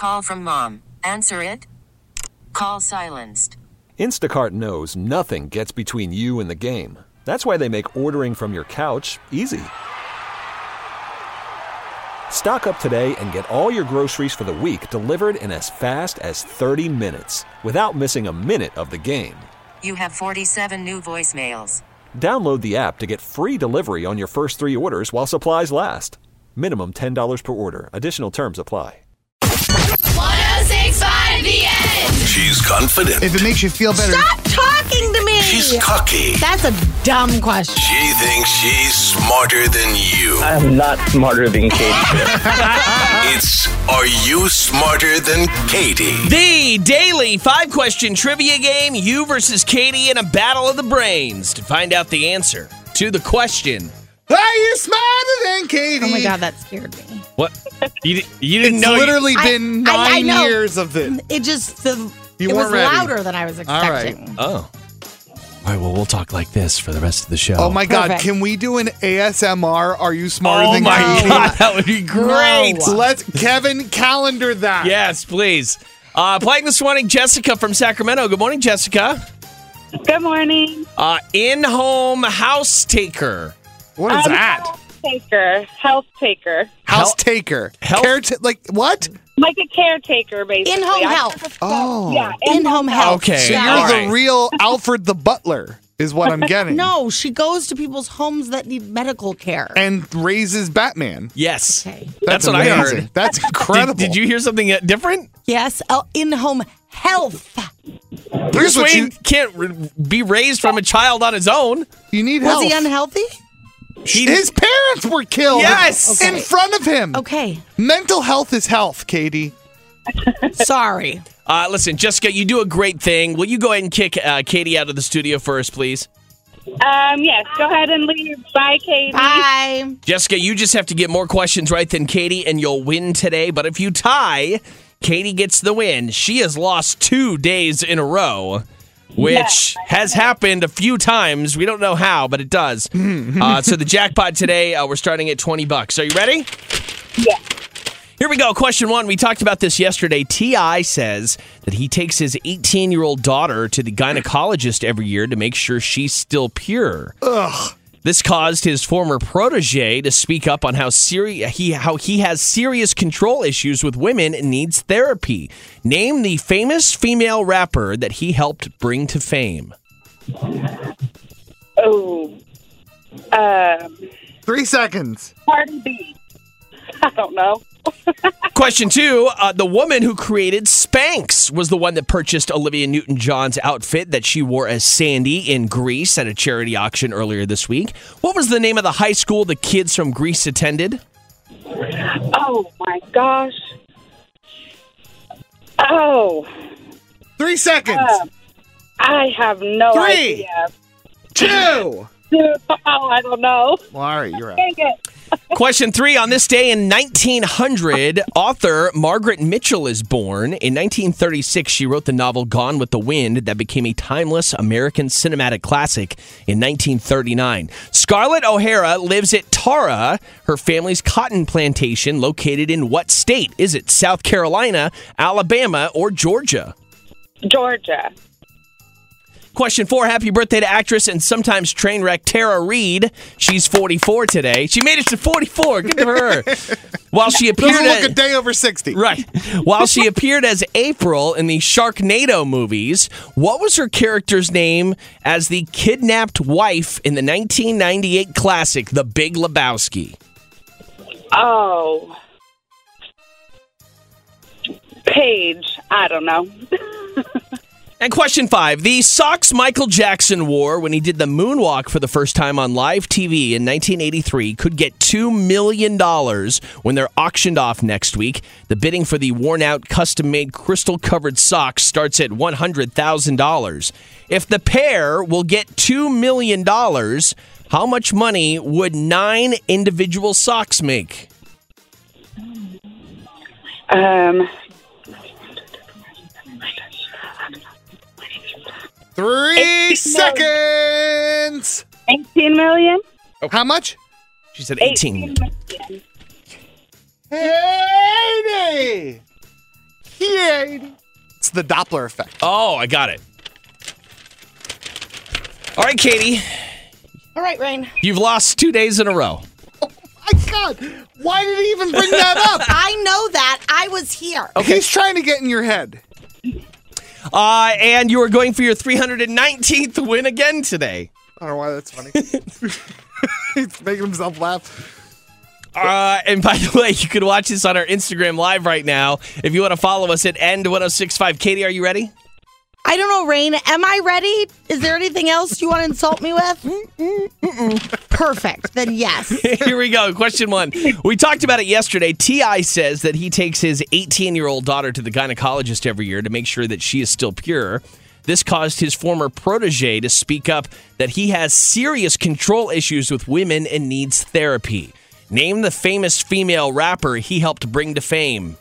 call from mom. Answer it. Call silenced. Instacart knows nothing gets between you and the game. That's why they make ordering from your couch easy. Stock up today and get all your groceries for the week delivered in as fast as 30 minutes without missing a minute of the game. You have 47 new voicemails. Download the app to get free delivery on your first 3 orders while supplies last. Minimum $10 per order. Additional terms apply. 106.5 The Edge. She's confident. If it makes you feel better. Stop talking to me. She's cocky. That's a dumb question. She thinks she's smarter than you. I'm not smarter than Katie. It's Are You Smarter Than Katie? The daily 5-question trivia game, you versus Katie in a battle of the brains. To find out the answer to the question. Are you smarter than Katie? Oh my God, that scared me. What? You didn't It's know? literally been I 9 know. years of this. It just, You it was weren't ready. louder than I was expecting. Oh. All right, well, we'll talk like this for the rest of the show. Oh my God, Perfect. can we do an ASMR? Are you smarter Oh than my Katie? God, that would be great. No. Let's Kevin calendar that. Yes, please. Playing this morning, Jessica from Sacramento. Good morning, Jessica. Good morning. In-home house taker. What is that? Health taker. House taker. Health- Like what? Like a caretaker, basically. In-home health. Oh. Yeah, In-home health. Okay. So Yeah. you're All the right. real Alfred the Butler, is what I'm getting. No, she goes to people's homes that need medical care. And raises Batman. Yes. Okay. That's what I amazing. heard. That's incredible. Did you hear something different? Yes, in-home health. Here's Bruce what Wayne can't be raised from a child on his own. you need Was help. he unhealthy? His parents were killed. Yes. In front of him. Okay. Mental health is health, Katie. Sorry. Listen, Jessica, you do a great thing. Will you go ahead and kick Katie out of the studio first, please? Yes, go ahead and leave. Bye, Katie. Bye. Jessica, you just have to get more questions right than Katie, and you'll win today. But if you tie, Katie gets the win. She has lost 2 days in a row, which has happened a few times. We don't know how, but it does. So the jackpot today, we're starting at $20. Are you ready? Yeah. Here we go. Question 1. We talked about this yesterday. T.I. says that he takes his 18-year-old daughter to the gynecologist every year to make sure she's still pure. Ugh. This caused his former protege to speak up on how he has serious control issues with women and needs therapy. Name the famous female rapper that he helped bring to fame. Oh. 3 seconds. Cardi B. I don't know. Question 2, the woman who created Spanx was the one that purchased Olivia Newton-John's outfit that she wore as Sandy in Greece at a charity auction earlier this week. What was the name of the high school the kids from Greece attended? Oh, my gosh. Oh. 3 seconds. I have no 3, idea. 2. Oh, I don't know. Well, all right, you're out. Dang it. Question 3, on this day in 1900, author Margaret Mitchell is born. In 1936, she wrote the novel Gone with the Wind that became a timeless American cinematic classic in 1939. Scarlett O'Hara lives at Tara, her family's cotton plantation, located in what state? Is it South Carolina, Alabama, or Georgia? Georgia. Question 4, happy birthday to actress and sometimes train wreck Tara Reid. She's 44 today. She made it to 44. Good for her. While she appeared Doesn't look a day over 60. Right. While she appeared as April in the Sharknado movies, what was her character's name as the kidnapped wife in the 1998 classic, The Big Lebowski? Oh. Paige. I don't know. And question 5, the socks Michael Jackson wore when he did the moonwalk for the first time on live TV in 1983 could get $2 million when they're auctioned off next week. The bidding for the worn-out, custom-made, crystal-covered socks starts at $100,000. If the pair will get $2 million, how much money would 9 individual socks make? 3 seconds. 18 million? How much? She said 18. 80. Katie. It's the Doppler effect. Oh, I got it. All right, Katie. All right, Rain. You've lost 2 days in a row. My God, why did he even bring that up? I know that. I was here. Okay. He's trying to get in your head. And you are going for your 319th win again today. I don't know why that's funny. He's making himself laugh. And by the way, you can watch this on our Instagram Live right now. If you want to follow us at End1065. Katie, are you ready? I don't know, Rain. Am I ready? Is there anything else you want to insult me with? Perfect. Then yes. Here we go. Question 1. We talked about it yesterday. T.I. says that he takes his 18-year-old daughter to the gynecologist every year to make sure that she is still pure. This caused his former protege to speak up that he has serious control issues with women and needs therapy. Name the famous female rapper he helped bring to fame.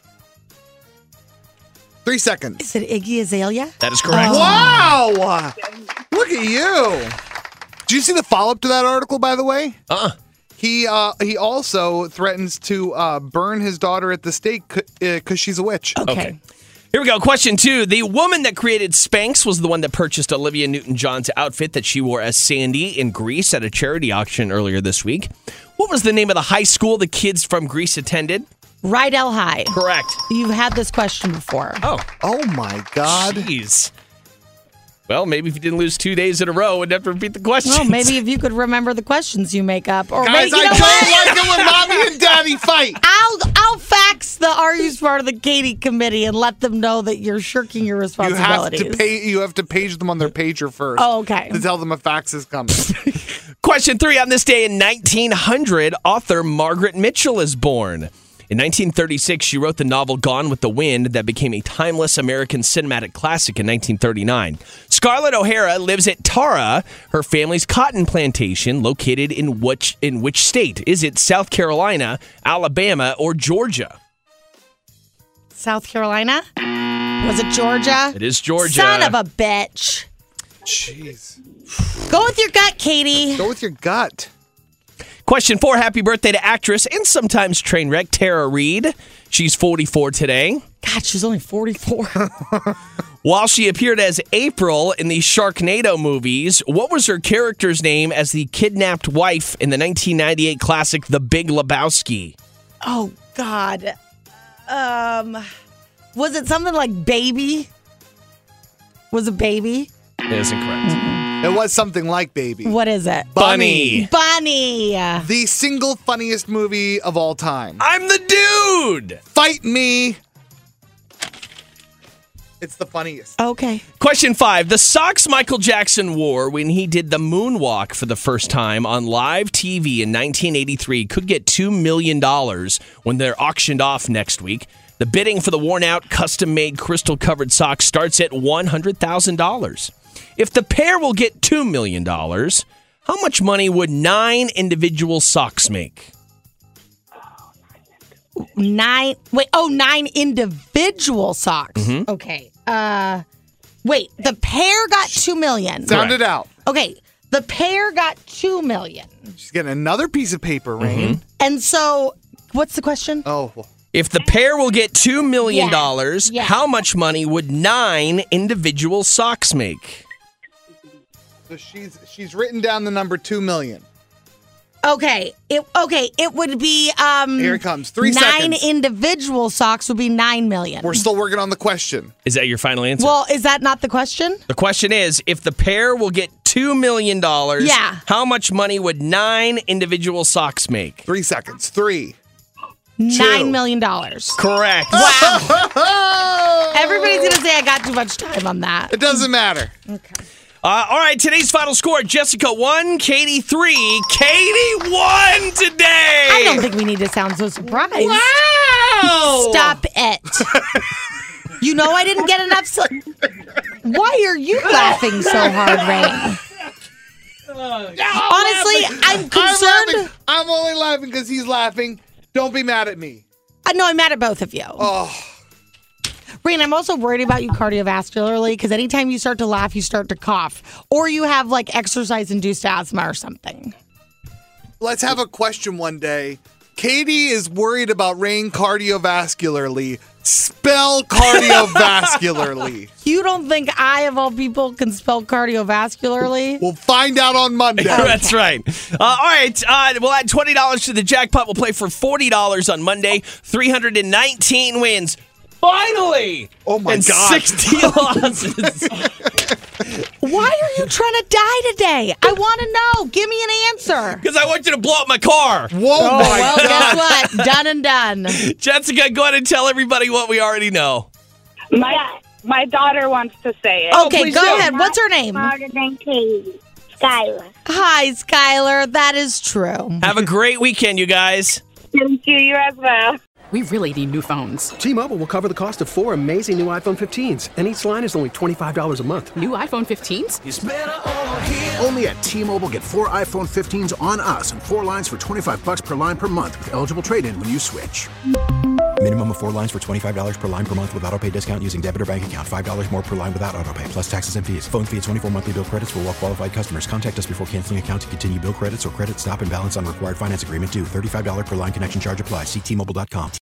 3 seconds. Is it Iggy Azalea? That is correct. Wow! Look at you. Did you see the follow-up to that article, by the way? He also threatens to burn his daughter at the stake because she's a witch. Okay. Here we go. Question 2. The woman that created Spanx was the one that purchased Olivia Newton-John's outfit that she wore as Sandy in Greece at a charity auction earlier this week. What was the name of the high school the kids from Greece attended? Rydell High. Correct. You've had this question before. Oh my God. Jeez. Well, maybe if you didn't lose 2 days in a row, we'd have to repeat the questions. Well, maybe if you could remember the questions you make up. Or Guys, maybe, you know I don't like it when Mommy and Daddy fight. I'll fax the Are You Smarter Than Katie committee and let them know that you're shirking your responsibilities. You have to page them on their pager first. Oh, okay. To tell them a fax is coming. Question 3. On this day in 1900, author Margaret Mitchell is born. In 1936, she wrote the novel Gone with the Wind that became a timeless American cinematic classic in 1939. Scarlett O'Hara lives at Tara, her family's cotton plantation, located in which state? Is it South Carolina, Alabama, or Georgia? South Carolina? Was it Georgia? It is Georgia. Son of a bitch. Jeez. Go with your gut, Katie. Go with your gut. Question 4. Happy birthday to actress and sometimes train wreck Tara Reid. She's 44 today. God, she's only 44. While she appeared as April in the Sharknado movies, what was her character's name as the kidnapped wife in the 1998 classic The Big Lebowski? Oh, God. Was it something like Baby? Was it Baby? That is incorrect. It was something like Baby. What is it? Bunny. Bunny. The single funniest movie of all time. I'm the dude. Fight me. It's the funniest. Okay. Question 5. The socks Michael Jackson wore when he did the moonwalk for the first time on live TV in 1983 could get $2 million when they're auctioned off next week. The bidding for the worn-out, custom-made, crystal-covered socks starts at $100,000. If the pair will get $2 million, how much money would 9 individual socks make? 9 individual socks. Mm-hmm. Okay. Wait, the pair got $2 million. Sound it out. Okay, the pair got $2 million. She's getting another piece of paper, Rain. And so, what's the question? Oh, well. If the pair will get $2 million, Yeah. how much money would 9 individual socks make? So she's written down the number 2 million. Okay, it would be Here it comes. 3 9 seconds. individual socks would be $9 million. We're still working on the question. Is that your final answer? Well, is that not the question? The question is, if the pair will get $2 million, Yeah. how much money would 9 individual socks make? 3 seconds. 3. $9 million. Correct. Wow. Everybody's going to say I got too much time on that. It doesn't matter. Okay. All right, today's final score, Jessica 1, Katie 3. Katie won today! I don't think we need to sound so surprised. Wow! Stop it. You know I didn't get enough. Why are you laughing so hard, Rain? Honestly, I'm concerned. I'm only laughing because he's laughing. Don't be mad at me. No, I'm mad at both of you. Oh. Rain, I'm also worried about you cardiovascularly because anytime you start to laugh, you start to cough. Or you have like exercise-induced asthma or something. Let's have a question one day. Katie is worried about Rain cardiovascularly Spell cardiovascularly. You don't think I, of all people, can spell cardiovascularly? We'll find out on Monday. That's right. All right. We'll add $20 to the jackpot. We'll play for $40 on Monday. 319 wins. Finally! Oh, my and God. 60 losses. Why are you trying to die today? I want to know. Give me an answer. Because I want you to blow up my car. Whoa, my Well, God. guess what? Done and done. Jessica, go ahead and tell everybody what we already know. My daughter wants to say it. Okay, please go do. ahead. What's her name? Smarter than Katie. Skylar. Hi, Skylar. That is true. Have a great weekend, you guys. Thank you. You as well. We really need new phones. T-Mobile will cover the cost of 4 amazing new iPhone 15s, and each line is only $25 a month. New iPhone 15s? Only at T-Mobile, get 4 iPhone 15s on us and 4 lines for $25 per line per month with eligible trade-in when you switch. Minimum of 4 lines for $25 per line per month with autopay discount using debit or bank account. $5 more per line without autopay, plus taxes and fees. Phone fee at 24 monthly bill credits for well-qualified customers. Contact us before canceling account to continue bill credits or credit stop and balance on required finance agreement due. $35 per line connection charge applies. See T-Mobile.com.